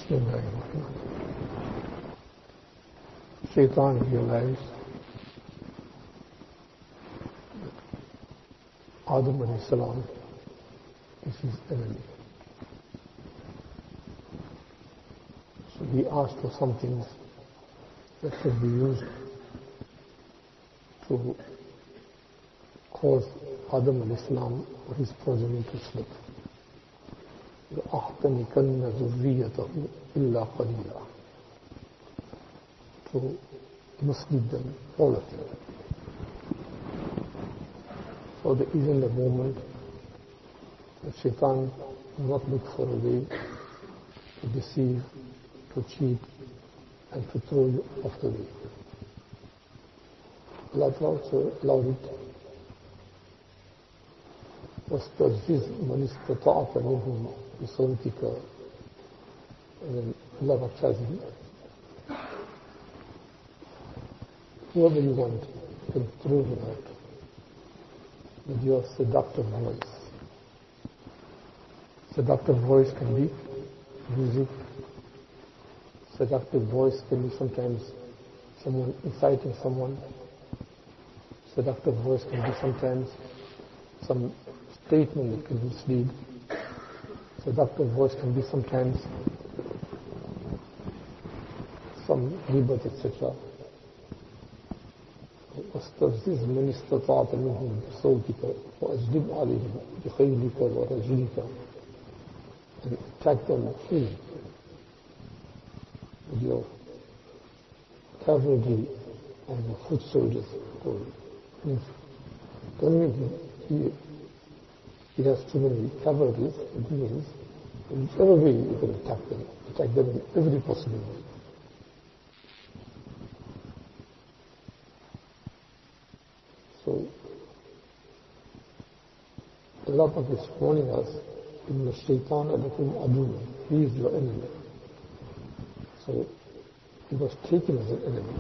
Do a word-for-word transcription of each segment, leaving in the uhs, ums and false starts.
Bismillahirrahmanirrahim. Shaitan realized Adam alayhi salam is his enemy. So he asked for some things that could be used to cause Adam alayhi salam or his progeny to slip. لَأَحْتَنِكَنَّ ذُرِّيَّتَهُ إِلَّا قَلِيلًا, to mislead them, all of them. So there isn't a moment that Shaitan will not look for a way to deceive, to cheat, and to throw you off the way. Allah also allowed it. وَاسْتَجْفِزْ مَنِ اسْتَطَعْتَ مِنْهُمْ بِصَوْتِكَ. And then Allah tells him, whoever you want, you can throw him out with your seductive voice. Seductive voice can be music. Seductive voice can be sometimes someone inciting someone. Seductive voice can be sometimes some statement that can mislead. Seductive voice can be sometimes some rebirth, et cetera. واستفزز من استطعت منهم بصوتك وأجلب عليهم بخيلك ورجلك, and attack them free with your cavalry and your foot soldiers. Don't mean he, he has too many cavalries. It means in whichever way you can attack them, attack them in every possible way. So, Allah is warning us, in the shaitan alakum adun, he is your enemy. So, he was taken as an enemy.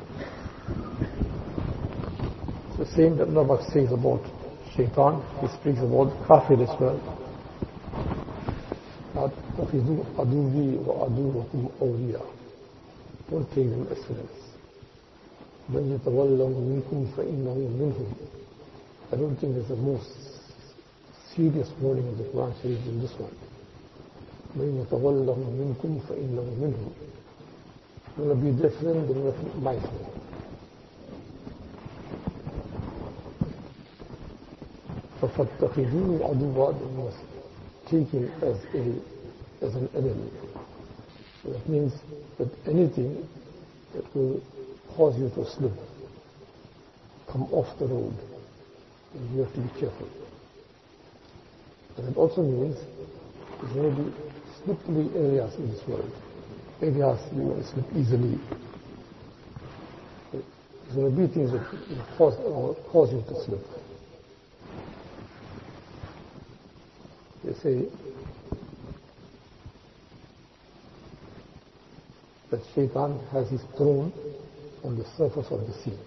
It's the same that Allah says about shaitan. He speaks about kafir as well. أَتَّخِذُوا عَدُوِّي وَعَدُوَّكُمْ أَوْلِيَاءَ. Don't take them as friends. مَنْ يَتَوَلَّهُ مِنْكُمْ فَإِنَّهُ مِنْهُمْ. I don't think there's a more serious warning of the Quran Sharif than this one. مَنْ يَتَوَلَّهُ مِنْكُمْ فَإِنَّهُ مِنْهُمْ. You want to be their friend, then you want to be my friend. فَفَاتَّخِذُوا عَدُوًّا. You must take him as, a, as an enemy. So that means that anything that will cause you to slip, come off the road, and you have to be careful. And it also means there's going to be slippery areas in this world. Areas you will slip easily. There's going to be things that will cause, or cause you to slip. They say that Shaitan has his throne on the surface of the sea.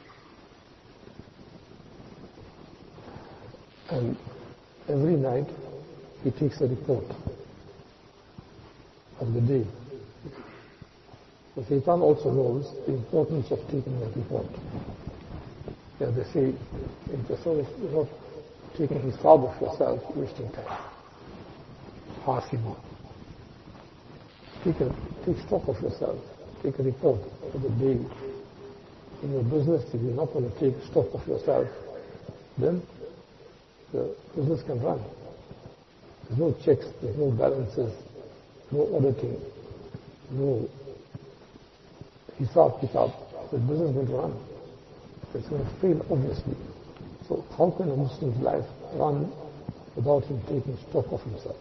And every night he takes a report of the day. The Shaitan also knows the importance of taking that report. Yeah, they say, if the soul is not taking his job of yourself, wasting time. Hasima. Take, a, take stock of yourself. Take a report for the day. In your business, if you're not going to take stock of yourself, then the business can run. There's no checks, there's no balances, no auditing, no hisab kitab. The business will run. It's going to fail, obviously. So how can a Muslim's life run without him taking stock of himself?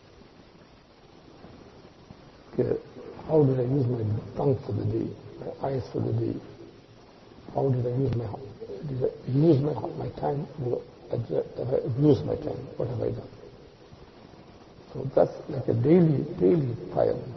Okay, how did I use my tongue for the day, my eyes for the day? How did I use my did I use my my time? Did I abuse my time? What have I done? So that's like a daily, daily requirement.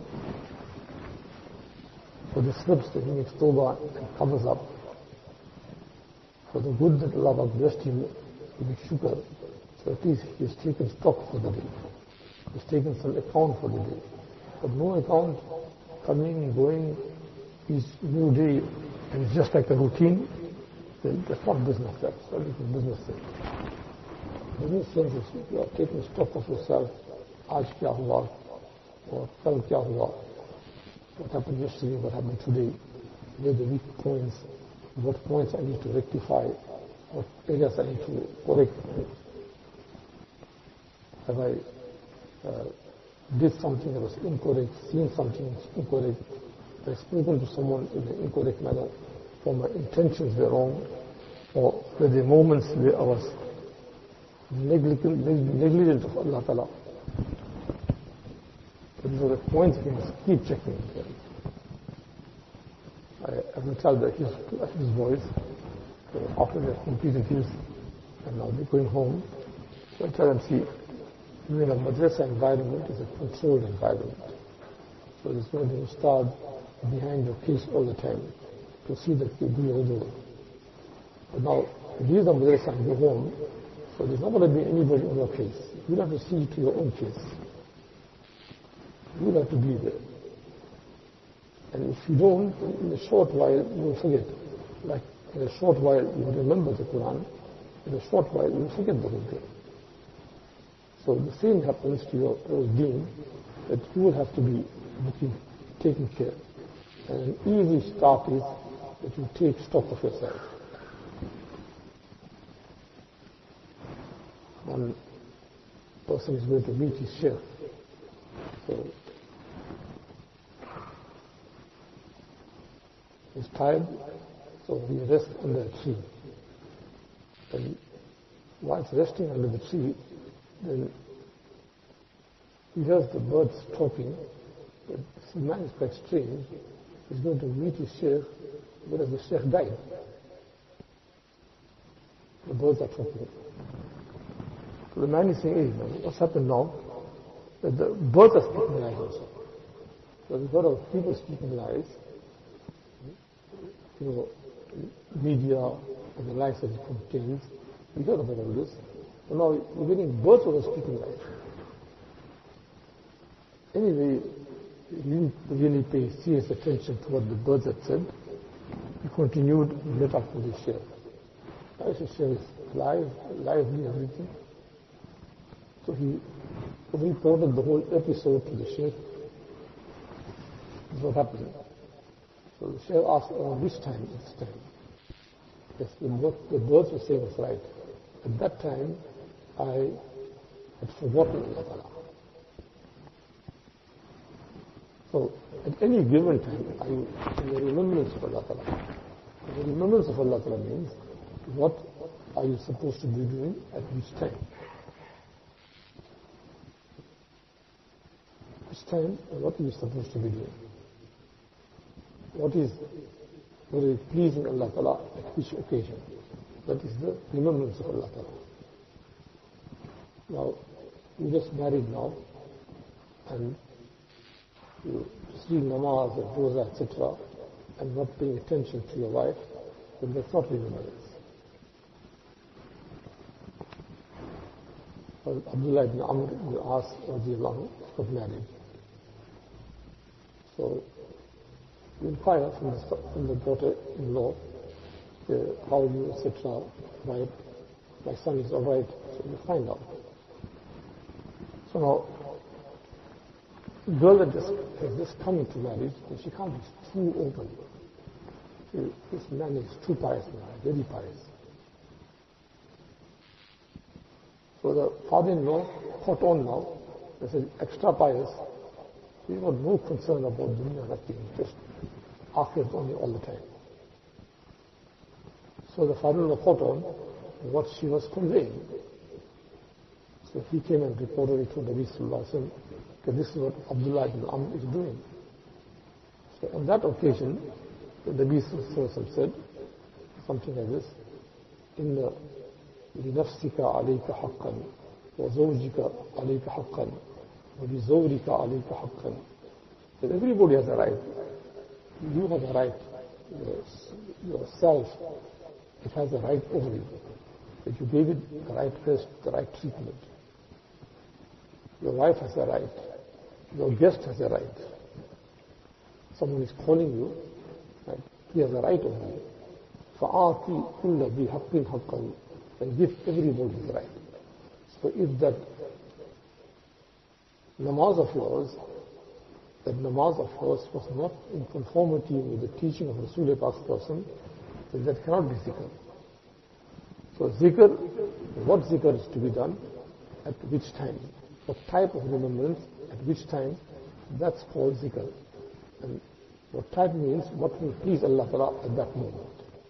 For the slips that he makes tawbah and covers up. For the good that Allah blessed him, he makes shukr. So at least he has taken stock for the day. He has taken some account for the day. But no account coming and going, each new day, and it's just like a routine, then that's not business, that's what is business thing. Business sense is you are taking stock of yourself, aaj kya hua, or kal kya hua, what happened yesterday, what happened today, where the weak points, what points I need to rectify, what areas I need to correct. Have I uh, did something that was incorrect, seen something incorrect, I spoken to someone in an incorrect manner, or my intentions were wrong, or were there moments where I was negligent, negligent of Allah Ta'ala. These are the points we must keep checking. I, I will tell the, his, his boys, uh, after they have completed his, and now they're going home, so I tell them, see, in a madrasa environment is a controlled environment. So there's going to be a ustad behind your case all the time to see that you do your work. But now, leave the madrasa and go home, so there's not going to be anybody on your case. You have to see to your own case. You have to be there. And if you don't, in a short while, you will forget. Like, in a short while, you will remember the Quran. In a short while, you will forget the whole thing. So the same happens to your, your deen, that you will have to be looking, taking care. And an easy start is that you take stock of yourself. One person is going to meet his sheikh. So he's tired, so he rests under a tree. And while resting under the tree, then he hears the birds talking. This man is quite strange. He's going to meet his sheikh, whereas the sheikh died. The birds are talking. So the man is saying, hey, what's happened now? That the birds are speaking lies also. So we've got of people speaking lies, you know, media and the lies that it contains. We heard about all this. So now we're getting birds who are speaking lies. Anyway, he didn't really pay serious attention to what the birds had said. He continued and met up with his sheikh. Now his sheikh is live, lively, everything. So he reported the whole episode to the sheikh. This is what happened. So the sheikh asked, oh, which time is this time? Yes, the, the birds were saying was right. At that time, I had forgotten Allah Ta'ala. So, at any given time, are you in the remembrance of Allah Ta'ala? The remembrance of Allah Ta'ala means, what are you supposed to be doing at which time? Which time, and what are you supposed to be doing? What is very pleasing Allah Ta'ala at which occasion? That is the remembrance of Allah Ta'ala. Now, you just married now, and you see namaz and roza, et cetera, and not paying attention to your wife, then that's not remembrance. Well, Abdullah ibn Amr ibn As radiallahu anhu got married. So, you inquire from the, from the daughter-in-law, uh, how you, et cetera, my, my son is all right, so you find out. So now, the girl that just has just come into marriage, and she can't be too open. See, this man is too pious now, very pious. So the father-in-law caught on now, they said, extra pious. He's got no concern about dunya, nothing, just akhirat only all the time. So the father-in-law caught on what she was conveying. So he came and reported it to Nabi Sallallahu Alaihi Wasallam that this is what Abdullah ibn Amr is doing. So on that occasion, the Nabi Sallallahu Alaihi Wasallam said something like this: "Inna لنفسك عليك حقا وزوجك عليك حقا وبزوجك عليك حقا." That everybody has a right. You have a right. Yourself, it has a right over you. That you gave it the right rest, the right treatment. Your wife has a right Your guest has a right. Someone is calling you, right? He has a right over you. فَآتِ كُلَّ ذِي حَقٍّ حَقَّهُ, and give everybody his right. So if that namaz of yours, that namaz of yours was not in conformity with the teaching of Rasul Pak's person, then that cannot be zikr. So zikr, what zikr is to be done, at which time, what type of remembrance, at which time, that's called zikr. And what type means what will please Allah Ta'ala at that moment.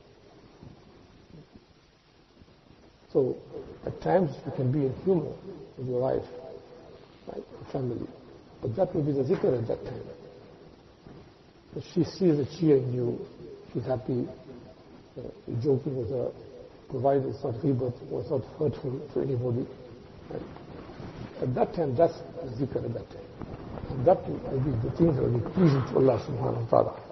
So at times you can be in humor with your wife, right, family, but that will be the zikr at that time. If she sees a cheer in you, she's happy, uh, you're joking with her, provided it's not ghibat or it's not hurtful to anybody. Right? At that time, that's the zikr at that time. And that will be the things that will be pleasing to Allah subhanahu wa ta'ala.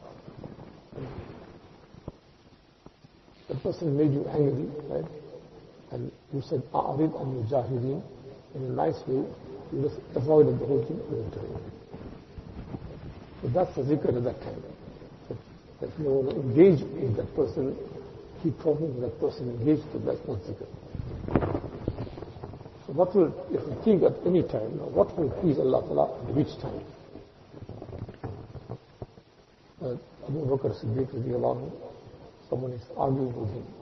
The person made you angry, right? And you said, A'arid an mujahideen, in a nice way, you just avoided the whole thing eventually. So that's the zikr at that time. If you want to engage with that person, keep talking to that person, engage with that, that's not zikr. So what will, if you think at any time, what will please Allah Ta'ala at which time? Uh, Abu Bakr Siddiq radiallahu anhu, someone is arguing with him.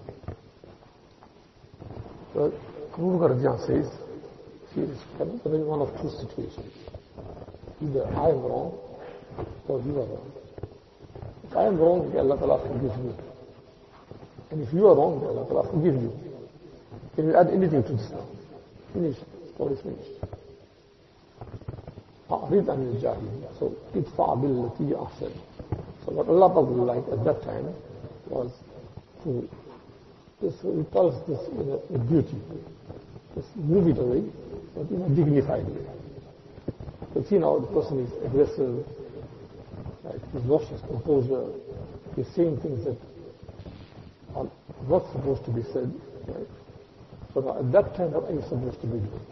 So Abu Bakr radiallahu says, he is in one of two situations. Either I am wrong or you are wrong. If I am wrong, may Allah Ta'ala forgive me. And if you are wrong, may Allah Ta'ala forgive you. Can you add anything to this now? Finish. Story is finished. فَأَعْرِضْ عَنِ الْجَاهِلِينَ. So, idfa' billati ahsan. So what Allah Ta'ala would like at that time was to, this, he tells this in a, with beauty. Just move it away, but in a dignified way. But see now, the person is aggressive, right? He's lost his composure, he's saying things that are not supposed to be said, right? So now at that time, what are you supposed to be doing?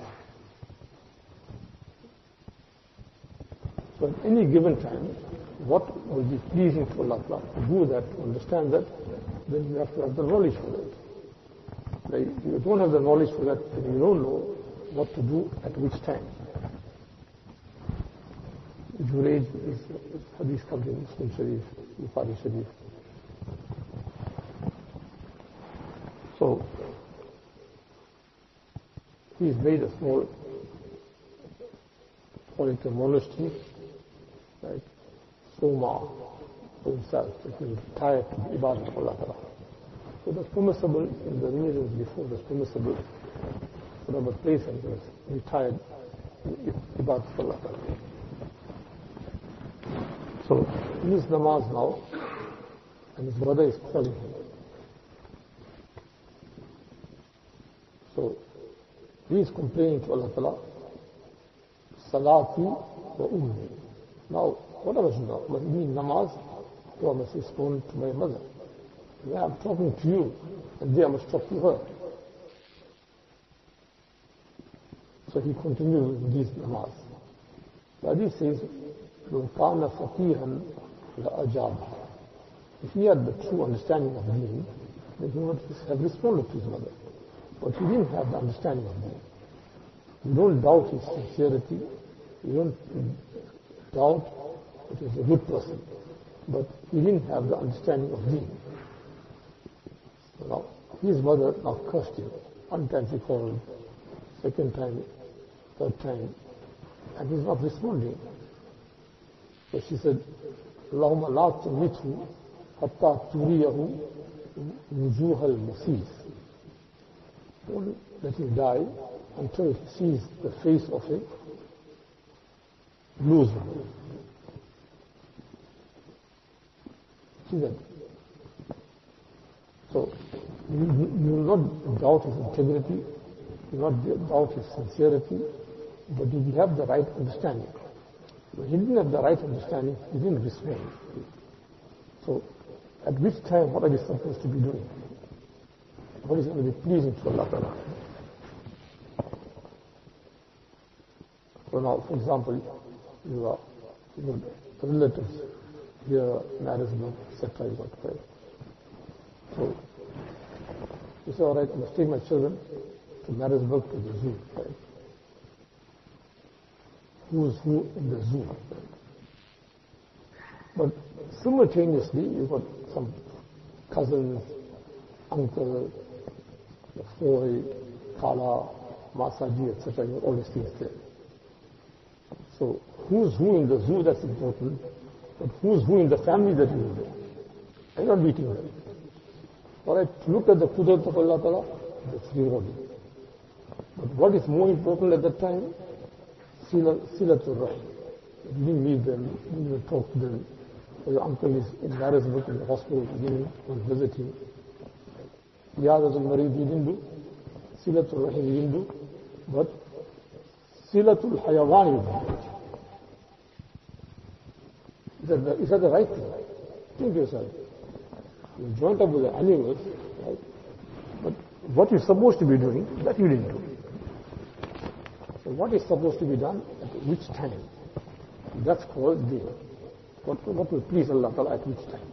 So at any given time, what will be pleasing to Allah to do that, to understand that, then you have to have the knowledge for that. Like, you don't have the knowledge for that, then you don't know what to do at which time. Junaid is hadith comes in Muslim Sharif, Bukhari Sharif. So he's made a small, call it a monastery, right? Soma for himself, that he was tired to the ibadah of Allah Ta'ala. So that's permissible in the religions before, that's permissible for a place and he was retired in ibadah of Allah Ta'ala. So he is namaz now, and his brother is calling him. So he is complaining to Allah Ta'ala, Salati wa ummi. Now, what I must do now? Must be namaz, or I must respond to my mother? When I'm talking to you, and there I must talk to her. So he continues with these namaz. The hadith says, لو كان فقيها لأجاب. If he had the true understanding of deen, then he would have responded to his mother. But he didn't have the understanding of deen. You don't doubt his sincerity. You don't doubt that he's a good person. But he didn't have the understanding of deen. So now, his mother now cursed him. One time she called, second time, third time, and he's not responding. So she said, Allahumma la tumithu hatta turiyahu wujuh al-musis. Don't let him die until he sees the face of a loser. See that? So, you, you will not doubt his integrity, you will not doubt his sincerity, but did he have the right understanding? When he didn't have the right understanding, he didn't respond. So, at which time, what are we supposed to be doing? What is going to be pleasing to Allah Ta'ala? So now, for example, you are, you got relatives here, Marisburg, et cetera. You got, right? So you say, all right, I must take my children to Marisburg to the zoo, right? Who's who in the zoo? Right? But simultaneously, you've got some cousins, uncle, Foy, Kala, Masaji, et cetera. You got all these things there. So who's who in the zoo, that's important. But who's who in the family that you live in? I'm not beating them. All right, look at the Qudrat of Allah Ta'ala, that's rewarding. But what is more important at that time? Silatul Rahim. You didn't meet them, you didn't even talk to them. Or your uncle is in Marisburg in the hospital, you didn't visit him. Iyadatul Marid, you didn't do. Silatul Rahim, you didn't do. But Silatul Hayawan, you did. Is that, the, is that the right thing? Think to yourself. You joined up with the animals, right? But what you're supposed to be doing, that you didn't do. So what is supposed to be done at which time? That's called deen. What, what will please Allah Ta'ala at which time?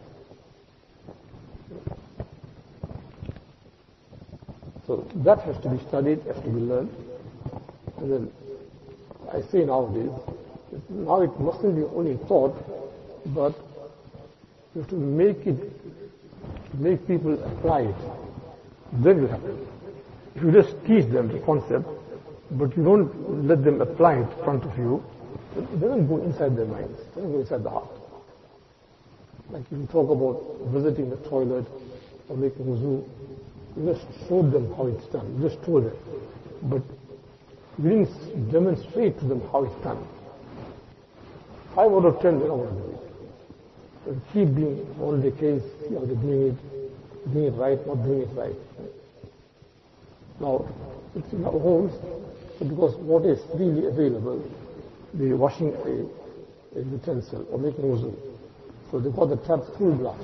So that has to be studied, has to be learned. And then I say nowadays, now it mustn't be only thought, but you have to make it, make people apply it. Then it will happen. If you just teach them the concept, but you don't let them apply it in front of you, it doesn't go inside their minds, it doesn't go inside the heart. Like if you talk about visiting the toilet or making wuzu, you just showed them how it's done, you just told them. But you didn't demonstrate to them how it's done. Five out of ten, they don't want to do it. So keep being on the case, see how they're doing it, doing it right, not doing it right. Now, it's in our homes, because what is freely available, they're washing a, a utensil or making wuzu. So they got the tap full blast.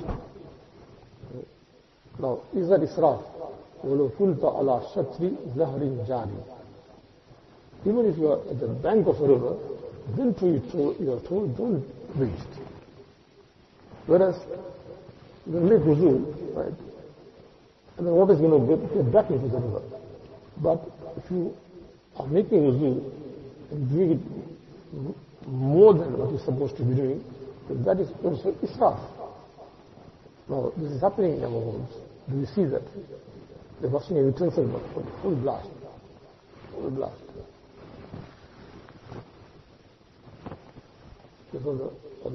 Now, is that israf? وَلَوْ كُنْتَ عَلَى شَطْرِ زَهْرٍ جَارٍ. Even if you are at the bank of a river, then too you are told, don't waste. Whereas, you make wuzu, right? And then water is going to get, get back into the river. But if you are making wuzu and doing it more than what you're supposed to be doing, then that is also israf. Now, this is happening in our homes. Do you see that? They're washing a utensil, but full blast. Full blast. This was a, a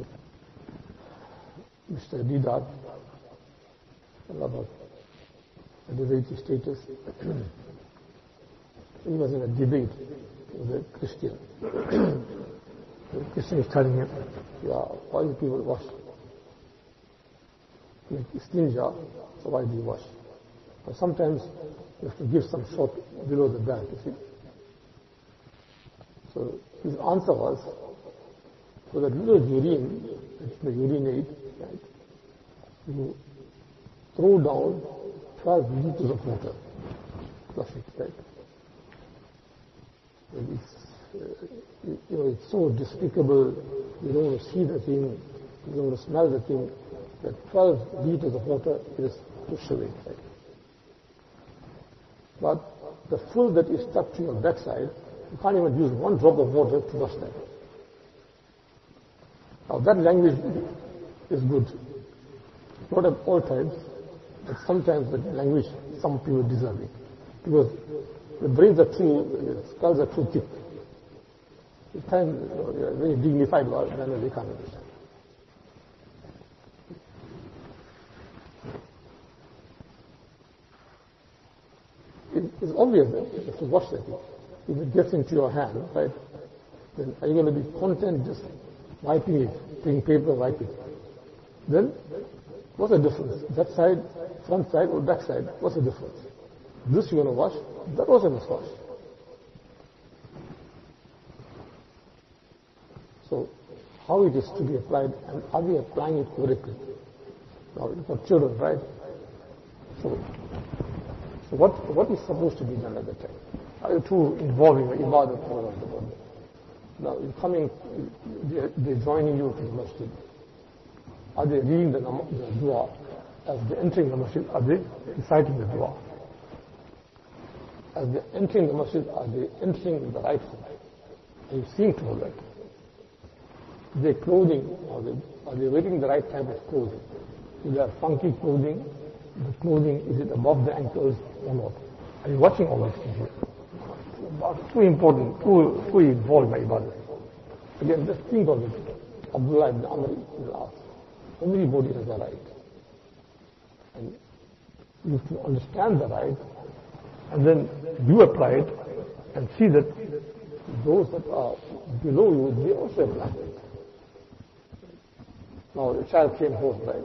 Mister Didat, about a devotee status. He was in a debate with a Christian. The Christian is telling him, yeah, why do people wash? Like istinja, so why do you wash? But sometimes you have to give some shot below the belt, you see. So his answer was, so that little urine, that you urinate, right, you throw down twelve liters of water, flush it, right? And it's, uh, you know, it's so despicable, you don't want to see the thing, you don't want to smell the thing, that twelve liters of water is pushed away, right? But the full that is stuck to your backside, you can't even use one drop of water to wash that. Now that language is good. Not at all times, but sometimes the language, some people deserve it. Because the brains are too, the skulls are too thick. The time, you know, they are very dignified about it, and they can't understand. It's obvious that you have to wash that thing. If it gets into your hand, right, then are you going to be content just wiping it, taking paper, wipe it? Then, what's the difference? That side, front side or back side, what's the difference? This you're going to wash, that also must wash. So, how it is to be applied, and are we applying it correctly? Now, for children, right? So, So what, what is supposed to be done at that time? Are you too involved in the ibadah for the body? Now, you're coming, they're, they're joining you to the masjid. Are they reading the, the dua? As they're entering the masjid, are they reciting the dua? As they're entering the masjid, are they entering the right way? Are you seeing to all that? Their clothing, are they, are they wearing the right type of clothing? If they have funky clothing, the clothing, is it above the ankles or not? Are you watching all these things here? Too important, too, too involved by ibadah. Again, just think of it. Abdullah ibn Amr ibn al-As. Everybody has a right. And you have to understand the right, and then you apply it, and see that those that are below you, they also apply it. Now, the child came home, right?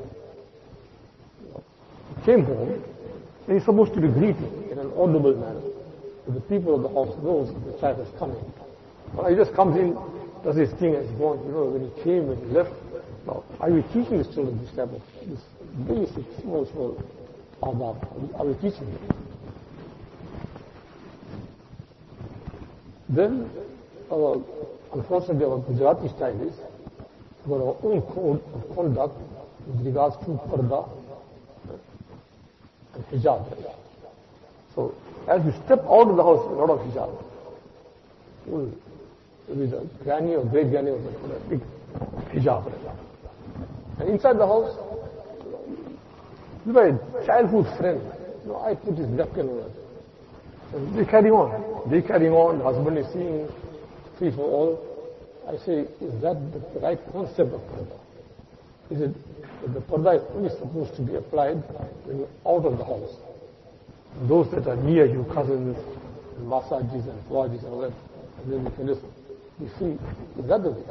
He came home, and he's supposed to be greeting in an audible manner. So the people of the house knows that the child is coming. But he just comes in, does his thing, and he's gone. You know, when he came, when he left. Now, are we teaching the children this type of, this basic, small, small adab? Are we teaching them? Then, our, unfortunately, our Gujarati style is, we've got our own code of conduct with regards to parda and hijab. So, as you step out of the house, a lot of hijab. Well, maybe the granny or great granny was a big hijab. And inside the house, you have a childhood friend. You know, I put his napkin over it. And they carry on. They carry on. The husband is seeing free for all. I say, is that the right concept of parda? Is it that the parda is only supposed to be applied when you're out of the house? And those that are near you, cousins, and massages and fawajis and all that, and then you can just be free. Is that the way?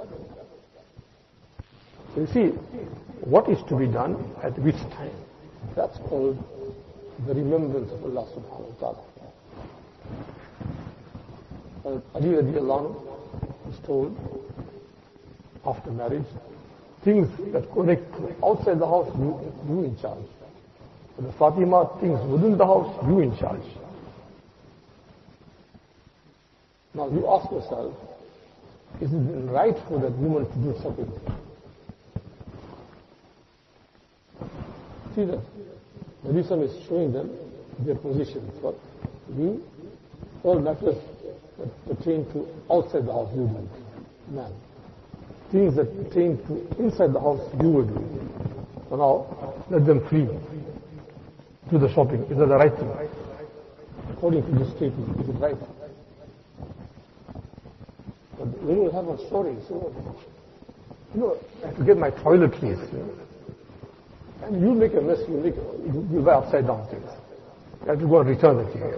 So you see, what is to be done at which time? That's called the remembrance of Allah subhanahu wa ta'ala. Uh, Ali radiallahu anhu was told after marriage, things that connect outside the house, you, you in charge. For the Fatima, things within the house, you in charge. Now you ask yourself, is it right for that woman to do something? See that Nabi Sallallahu is showing them their position. But you, all matters that pertain to outside the house, you do it. Man. Things that pertain to inside the house, you will do it. So now, let them free. Do the shopping. Is that the right thing? According to this statement, is it right? But we will have a story. So, you know, I have to get my toiletries. You know. And you make a mess, you make you, you buy upside down things. You have to go and return it here.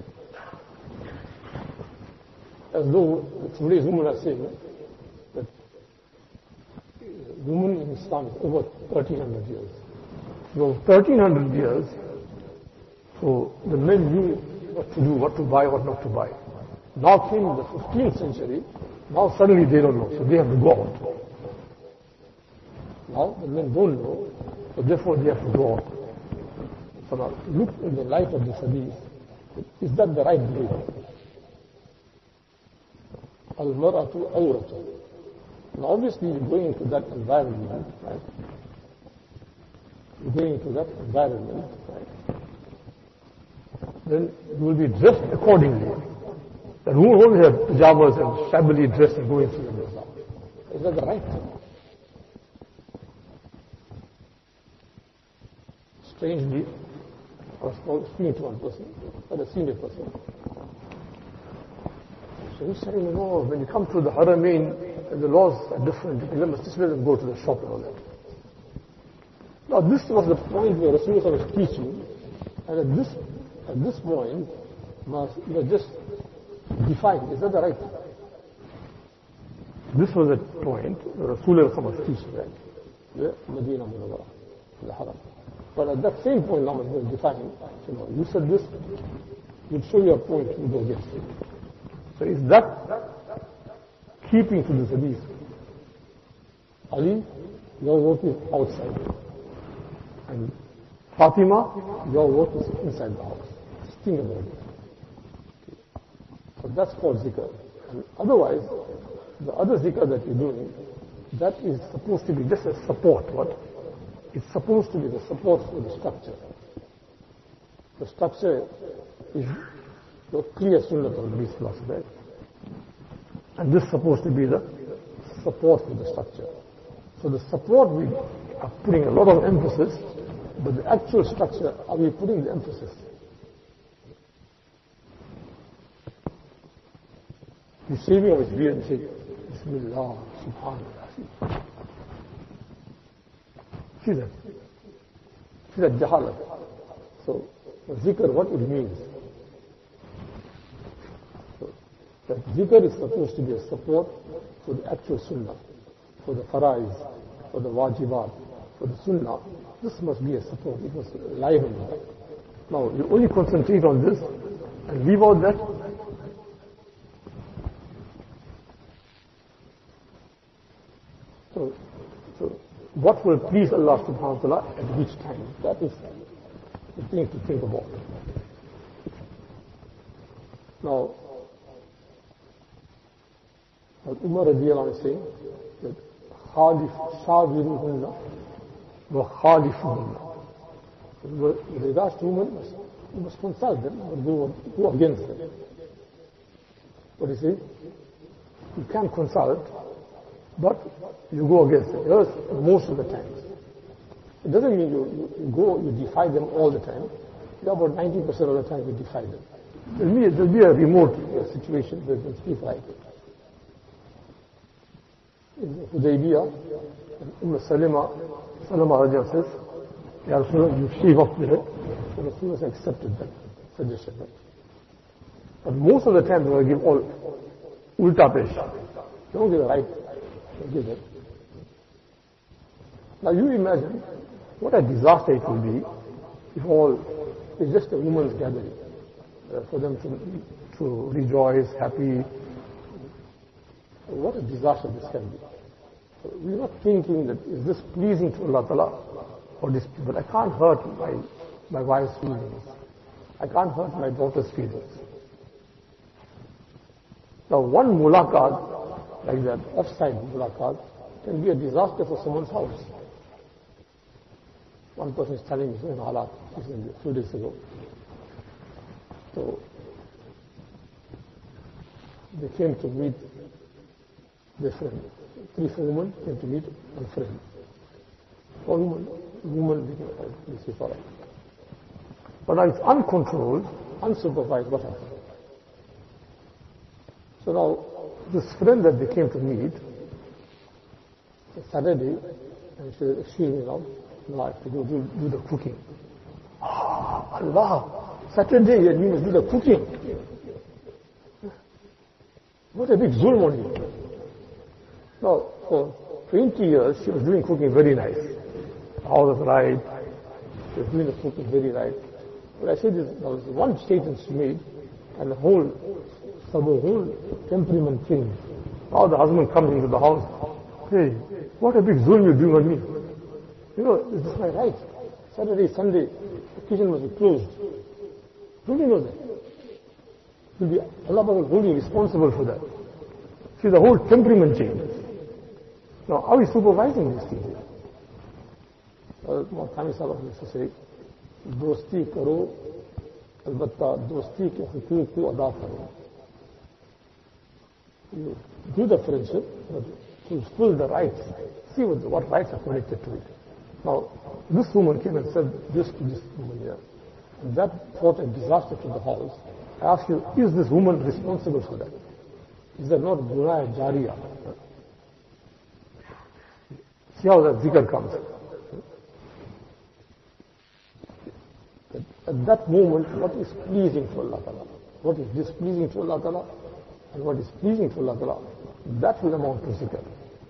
As though today's women are saying that women in Islam is over thirteen hundred years. So thirteen hundred years, so the men knew what to do, what to buy, what not to buy. Now came the fifteenth century, now suddenly they don't know, so they have to go out. Now the men don't know, so therefore they have to go out. So now look in the light of this hadith, is that the right way? Al-mar'atu awratu. Now obviously you're going into that environment, right? You're going into that environment, right? Then you will be dressed accordingly. That who will only have pajamas and shabbily dressed and going through the bazaar. Is that the right thing? Strangely, I was speaking to one person, but a senior person. So he's saying, you know, when you come to the Haramain, the laws are different. You must just let them go to the shop and all that. Now this was the point where Rasulullah was teaching, and at this at this point, must you just define, is that the right thing? This was the point where Rasulullah was teaching, right? Yeah, Medina Munawwara, the Haram. But at that same point, now was defining, you know, you said this, you'd show your point, you go against it. So is that keeping to this hadith? Ali, your work is outside. And Fatima, your work is inside the house. Just think about it. So that's called zikr. And otherwise, The other zikr that you're doing, that is supposed to be just a support. What? It's supposed to be the support for the structure. The structure is the clear sunnah of the Nabi Sallallahu Alaihi Wasallam. And this is supposed to be the support for the structure. So the support, we are putting a lot of emphasis, but the actual structure, are we putting the emphasis? He's shaving of his beard and saying, Bismillah, Subhanallah. See that? See that jahalat. So, the zikr, what it means. So, that zikr is supposed to be a support for the actual sunnah, for the faraiz, for the wajibat, for the sunnah. This must be a support. It must liven that. Now, you only concentrate on this and leave out that. So, so what will please Allah subhanahu wa ta'ala at which time? That is the thing to think about. Now, Umar radiallahu anhu is saying that Khalif Shawiruhunna wa Khalifuhunna. With regards to women, you must consult them or go, go against them. What do you say? You can consult, but you go against them. Yes, most of the times. It doesn't mean you, you, you go, you defy them all the time. About ninety percent of the time you defy them. There'll be, there'll be a remote uh, situation where you speak like it. In Hudaybiyah, Umm Salima, Salama Raja says, Ya Rasulullah, you shave off the head. So Rasulullah accepted that suggestion. But most of the time they will give all ulta pesh. They don't give the right. They give it. Now you imagine what a disaster it will be if all is just a woman's gathering. Uh, for them to, to rejoice, happy. What a disaster this can be. We're not thinking that is this pleasing to Allah Ta'ala or this, but I can't hurt my, my wife's feelings. I can't hurt my daughter's feelings. Now one mulaqat, like that offside mulaqat, can be a disaster for someone's house. One person is telling me in Halat a few days ago. So they came to meet their friend. Three, four women came to meet a friend. One woman, woman became this is all right. But now it's uncontrolled, unsupervised, what happened? So now this friend that they came to meet, Saturday, and she said, excuse me now, now I have to go do, do the cooking. Ah, Allah! Saturday, and you must do the cooking. What a big zulm on you. Now, for twenty years, she was doing cooking very nice. All was right. She was doing the cooking very right. But I said this, there was one statement she made, and the whole, the whole temperament changed. Now the husband comes into the house. Hey, what a big zulm you're doing on me. You know, is this my right? Saturday, Sunday, the kitchen must be closed. Don't you know that? Will be, Allah will hold you responsible for that. See, the whole temperament changes. Now, how are we supervising these things? Muhammad Sallallahu used to say, dosti karo, albatta dosti ke huquq ko ada karo. You do the friendship, but fulfill the rights. See what, what rights are connected to it. Now, this woman came and said this to this woman here. And that brought a disaster to the house. I ask you, is this woman responsible for that? Is that not Gunaya Jariya? See how that zikr comes. At that moment, what is pleasing to Allah Ta'ala? What is displeasing to Allah Ta'ala? And what is pleasing to Allah Ta'ala? That will amount to zikr.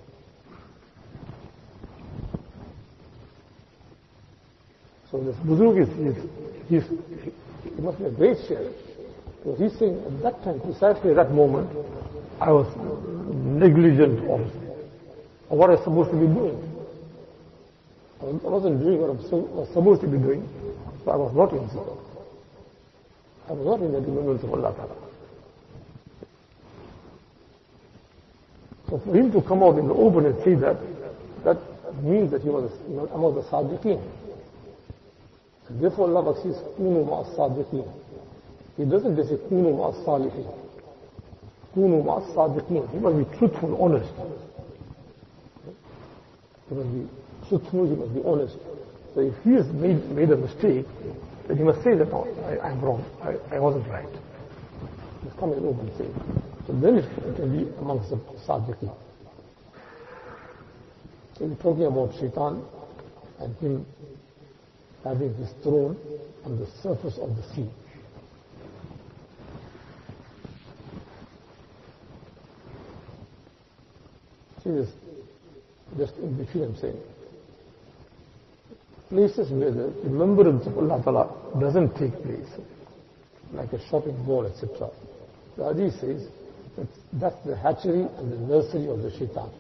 So this Buzurg is, is, is, he must be a great shaykh. So he's saying at that time, precisely at that moment, I was negligent of, of what I was supposed to be doing. I wasn't doing what I was supposed to be doing, so I was not in zikr. I was not in the remembrance of Allah Ta'ala. So for him to come out in the open and say that, that means that he was among the Sadiqeen. And therefore Allah says, Kunu ma'as Sadiqeen. He doesn't just say, Kunu ma'as Salihin. Kunu ma'as Sadiqeen. He must be truthful, honest. He must be truthful, he must be honest. So if he has made, made a mistake, then he must say that, no, I, I'm wrong, I, I wasn't right. He must come and open and say it. So then it, it can be amongst the Sadiqeen. So we're talking about Shaitan and him having his throne on the surface of the sea. See this, just in between I'm saying. Places where the remembrance of Allah Ta'ala doesn't take place, like a shopping mall, et cetera. The Hadith says that that's the hatchery and the nursery of the Shaitan.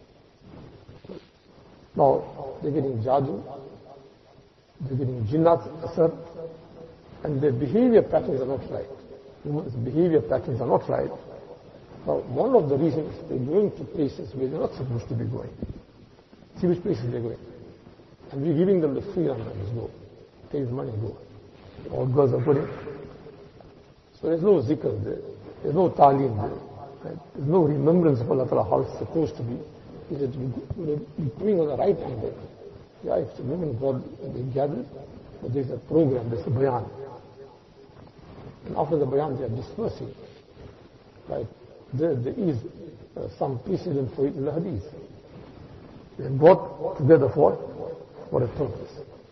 Now, they're getting jadoo, they're getting jinnat, asar, and their behavior patterns are not right. Human's behavior patterns are not right. Now, one of the reasons they're going to places where they're not supposed to be going. See which places they're going. And we're giving them the freedom to just go. Take the money and go. All girls are going. So there's no zikr there. There's no talim there. Right? There's no remembrance of Allah Ta'ala how it's supposed to be. Is it doing on the right angle? Yeah, if the women God they gather, but there's a program, there's a bayan. And after the bayan they are dispersing. Right? There, there is uh, some precedent for it in the hadith. They have got together for for a purpose.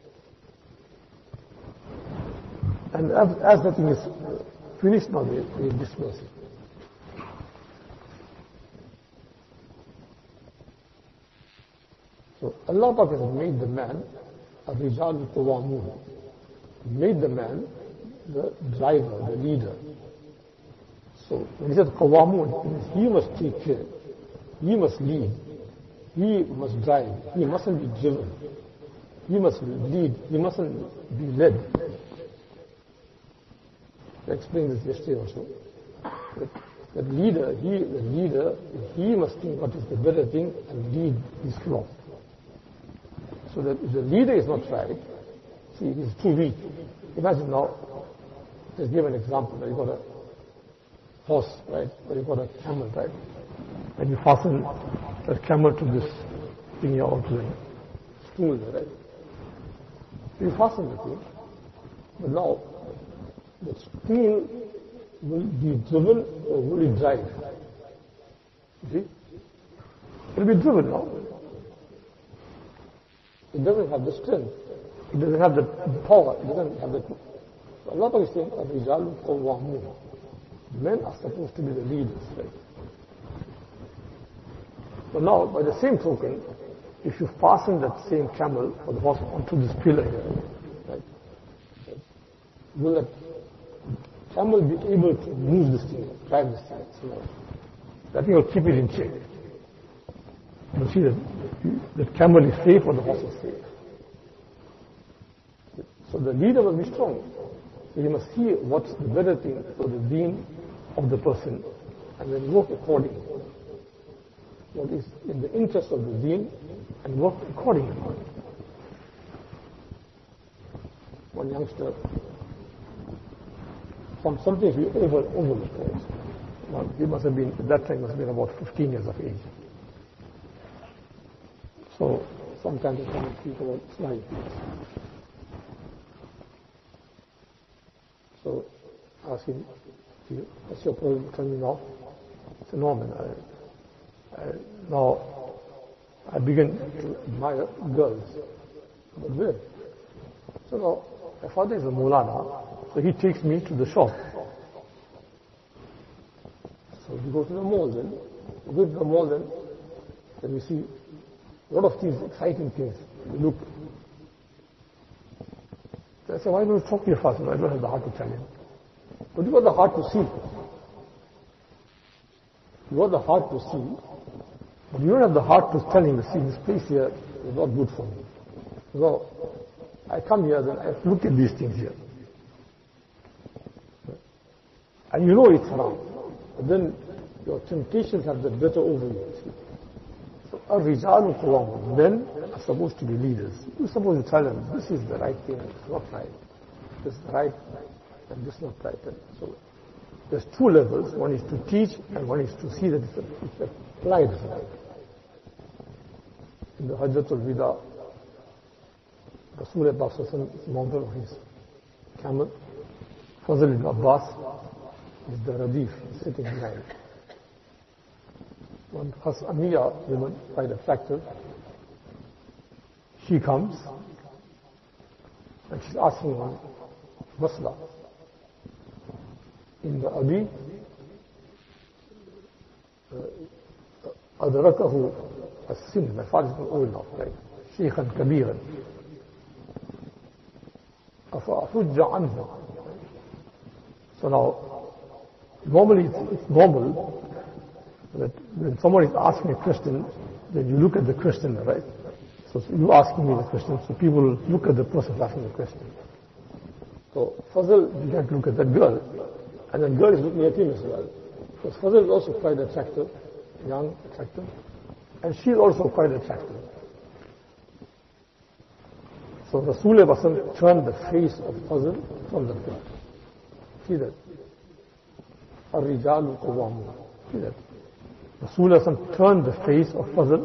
And as, as the thing is finished now, they, they disperse it. So Allah Ta'ala has made the man a Rijal Qawamun. Made the man the driver, the leader. So when he says Qawamun, he must take care, he must lead, he must drive, he mustn't be driven. He must lead, he mustn't be led. I explained this yesterday also. That, that leader, he, the leader, he must think what is the better thing and lead his flock. So that if the leader is not right, see, he's too weak. Imagine now, just give an example, that you got a horse, right, or you got a camel, right, and you fasten that camel to this thing here or to the stool, right. You fasten the thing, but now the stool will be driven or will it drive? You see? It will be driven now. It doesn't have the strength. It doesn't have the power. It doesn't have the... So Allah is saying, Ar-Rijalu Qawwamun. Men are supposed to be the leaders, right? But now, by the same token, if you fasten that same camel or the horse onto this pillar here, right, will that camel be able to move this thing, drive this thing? So that thing will keep it in check. You see that the camel is safe or the horse is safe. So the leader must be strong. So you must see what's the better thing for the deen of the person and then work accordingly. What is in the interest of the deen and work accordingly. One youngster, some something we over overlooked. Well, he must have been, at that time must have been about fifteen years of age. So sometimes I come and speak about Islamic things. So I ask him, what's your problem? Tell me now. I said, no, man, I, I, now I begin to admire girls. But where? So now, my father is a Maulana, so he takes me to the shop. So we go to the mall then. We go to the mall then, then we see a lot of things, exciting things. We look. So I said, why don't you talk to your father? I don't have the heart to tell him. But you got the heart to see. You got the heart to see. But you don't have the heart to tell him, see, this place here is not good for me. So I come here, then I look at these things here. And you know it's haram. But then your temptations have the better over you. See? So, ar-rijalu qawwamun, men are supposed to be leaders. You're supposed to tell them, this is the right thing, it's not right. This is the right, and this is not right. And so, there's two levels. One is to teach, and one is to see that it's, it's applied right. In the Hajjatul Wida, Rasulullah is mounted on his camel. Fazl ibn Abbas is the Radif, sitting behind. One Hasamiya woman, quite attractive, she comes and she's asking one masla. In the Abi, أدركه السن, my father is old now, right? شيخا كبيرا أفأحج عنه. So now, normally it's, it's normal that when someone is asking a question, then you look at the questioner, right? So, so you asking me the question, so people look at the person asking the question. So Fazl began to look at that girl, and then girl is looking at him as well. Because Fazl is also quite attractive, young, attractive, and she is also quite attractive. So Rasulullah turned the face of Fazl from the girl. See that? Ar-rijalu qawwamun. See that? Rasulullah turned the face of Fazl.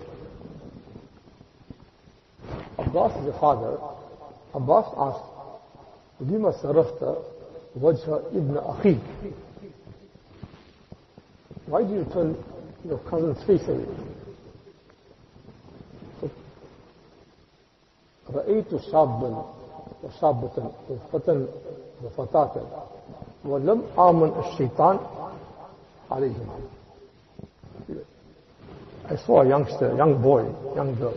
Abbas is the father. Abbas asked, Lima sarafta wajha ibn akhi. Why do you turn your cousin's face away? So, رأيت شابا وشابة وفتى وفتاة ولم آمن الشيطان عليهما. I saw a youngster, young boy, young girl.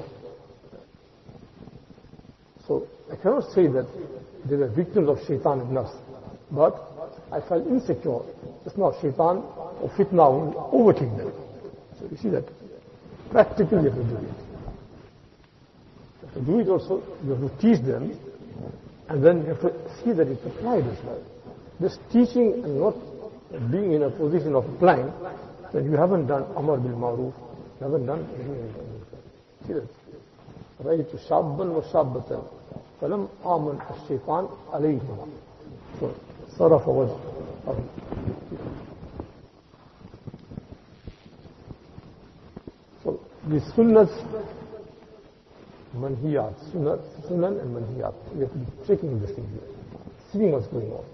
So I cannot say that they were victims of shaitan and nafs, but I felt insecure. Just now shaitan or fitna will overtake them. So you see that practically you have to do it. You have to do it also, you have to teach them, and then you have to see that it's applied as well. This teaching and not being in a position of applying, then you haven't done Amar bil Ma'ruf, you haven't done anything. See that? رأيت شابا وشابة فلم آمن الشيطان عليهما. So صرف وجه. So the sunnahs, manhiyat, sunnah, sunan and manhiyat. We have to be checking this thing here, seeing what's going on.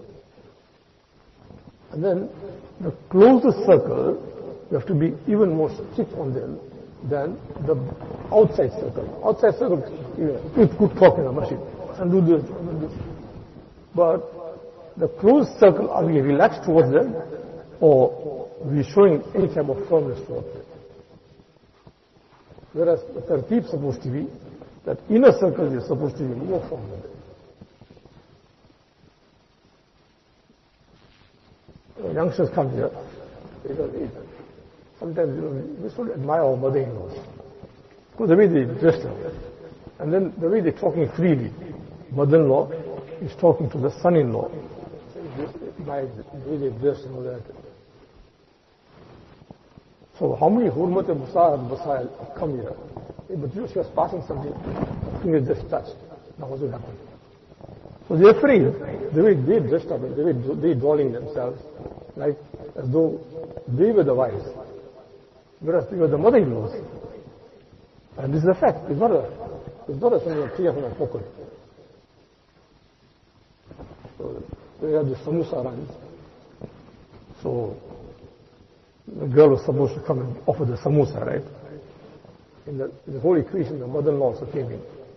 And then the closest circle, you have to be even more strict on them than the outside circle. Outside circle, you know, it's good talk in a masjid, and do this, and do this. But the closed circle, are we relaxed towards them, or we showing any type of firmness towards them? Whereas the tartib is supposed to be that inner circle is supposed to be more firm with them. Youngsters come here, they don't eat. Sometimes, you know, we sort of admire our mother-in-laws. Because the way they dress them. And then the way they're talking freely. Mother-in-law is talking to the son-in-law. By the way they dress and all that. So how many hurmat and musa'ad basail have come here? But you, she was passing something, finger just touched. Now what will happen? So they're afraid. The way they dressed up, the way they drawing themselves, like as though they were the wives. Whereas they were the mother-in-laws. And this is a fact. It's not a, it's not a thing of tear from a pocket. So they had the samosa runs. So the girl was supposed to come and offer the samosa, right? In the, in the whole equation, the mother-in-law also came in.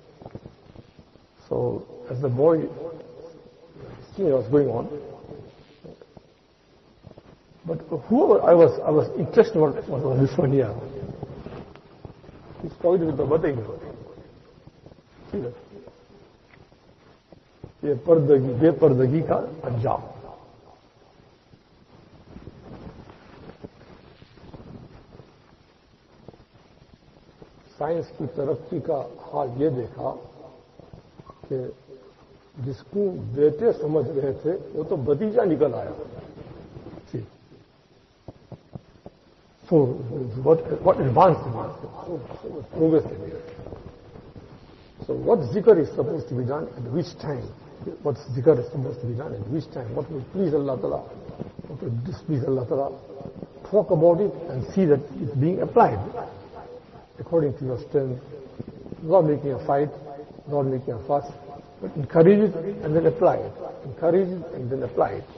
So as the boy, seeing what was going on, but whoever I was, I was interested in what was this one here. He's talking with the mother-in-law. See that? ये पर्दगी बेपर्दगी का अंजाम. Science की तरक्की का हाल ये देखा कि जिसको बेटे समझ रहे थे वो तो भतीजा निकल आया. So what, what advanced they made, so, so progress they made. So what zikr is supposed to be done at which time? What zikr is supposed to be done at which time? What will please Allah Ta'ala? What will displease Allah Ta'ala? Talk about it and see that it's being applied according to your strength. Not making a fight, not making a fuss, but encourage it and then apply it. Encourage it and then apply it.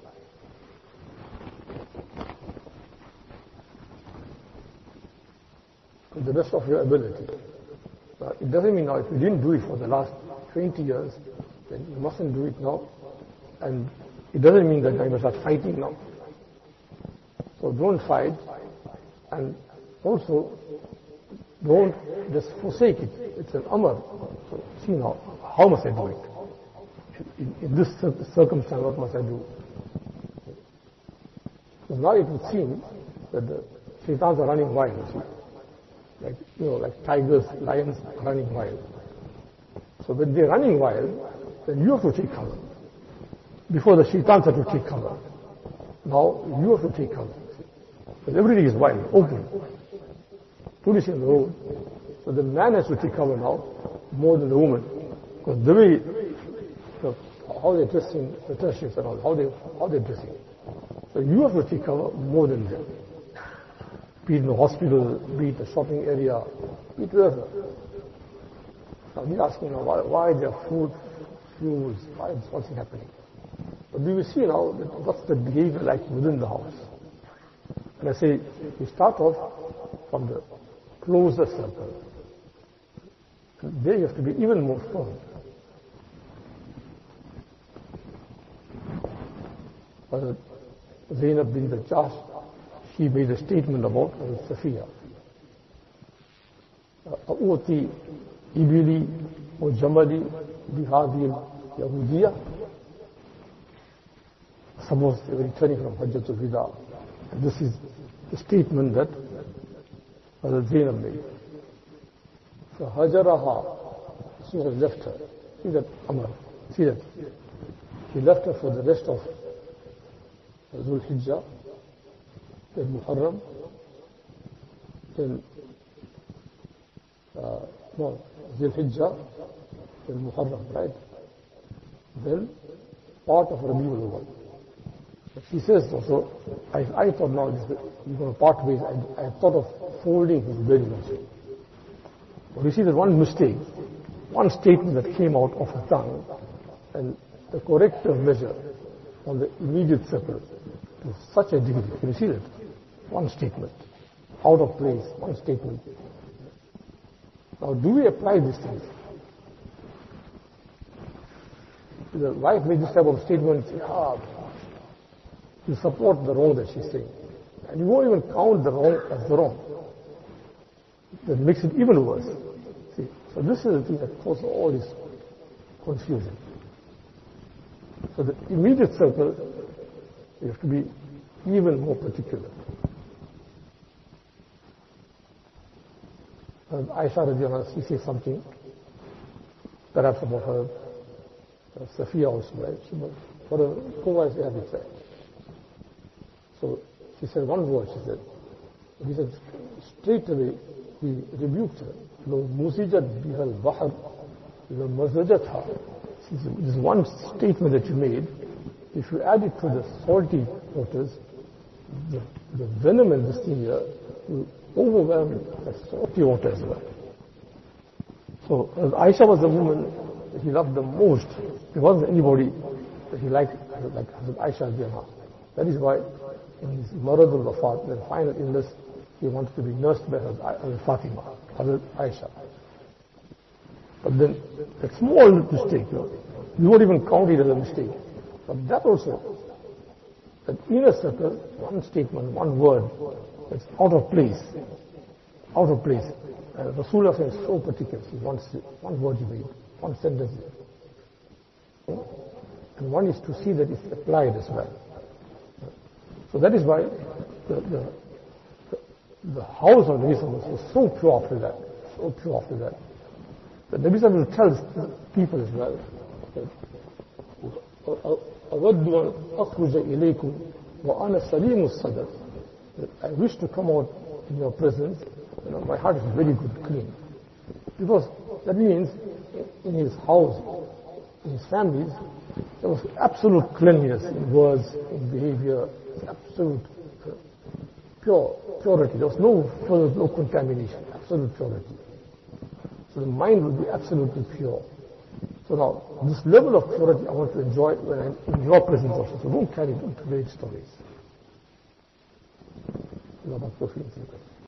To the best of your ability. Uh, it doesn't mean now if you didn't do it for the last twenty years, then you mustn't do it now. And it doesn't mean that you must start fighting now. So don't fight, and also don't just forsake it. It's an amr. So see now, how must I do it? In, in this circumstance, what must I do? So now it would seem that the shaitans are running wild, you see. Like, you know, like tigers, lions running wild. So when they're running wild, then you have to take cover. Before the shaitans have to take cover. Now you have to take cover. Because everything is wild, open. Police in the road. So the man has to take cover now, more than the woman. Because the way, the, how they're dressing, the tertiaries and all, how, they, how they're dressing. So you have to take cover more than them. Be it in the hospital, be it the shopping area, be it wherever. Now we're asking now, why, why there are food, fuels, why is what's happening? But we will see now that what's the behavior like within the house. And I say, we start off from the closer circle. And there you have to be even more firm. But Zainab bin the Jahsh, he made a statement about Safiya. A'uti ibili wa jamali bihadil Yahudiya. Suppose they were returning from Hajjatul Wida. And this is the statement that Hazrat Zainab made. So Hajaraha, she has left her. See that Amr, see that. He left her for the rest of Zul Hijjah, then Muharram, then uh, no, Zul Hijjah, then Muharram, right? Then part of Rabiul Awwal. She says also, I, I thought now you're going to part ways, I, I thought of folding his bedding also. But you see that one mistake, one statement that came out of her tongue, and the corrective measure on the immediate circle to such a degree. Can you see that? One statement, out of place, one statement. Now, do we apply these things? The wife made this type of statement, ah, you support the wrong that she's saying. And you won't even count the wrong as the wrong. That makes it even worse. See, so this is the thing that causes all this confusion. So the immediate circle, you have to be even more particular. And Aisha radiallahu anha, she says something, perhaps about her, uh, Safiya also, right? She, for a co-wife, they have it said. So she said one word, she said, he said, straight away, he rebuked her. Lo musijat bihal bahar, lo mazajatha. This one statement that you made, if you add it to the salty waters, the, the venom in this thing here will overwhelm the salty water as well. So as Aisha was the woman that he loved the most. There wasn't anybody that he liked like Hazrat Aisha. That is why in his Maradul Wafat, the final illness, he wanted to be nursed by Hazrat Fatima, Hazrat Aisha. But then, a small mistake, you know, you won't even count it as a mistake. But that also, that inner circle, one statement, one word, that's out of place, out of place. Uh, Rasulullah is so particular. See, one, one word you made, one sentence. And one is to see that it's applied as well. So that is why the, the, the, the house of Nabi Sallallahu was so pure after that, so pure after that. The Nabi Sallallahu tells people as well that أود أن أخرج إليكم وأنا سليم الصدر. that I wish to come out in your presence, you know, my heart is very good, clean. Because that means in his house, in his families, there was absolute cleanliness in words, in behavior, absolute uh, pure purity. There was no further, no contamination, absolute purity. So the mind will be absolutely pure. So now, this level of purity I want to enjoy when I'm in your presence also. So don't carry it into great stories.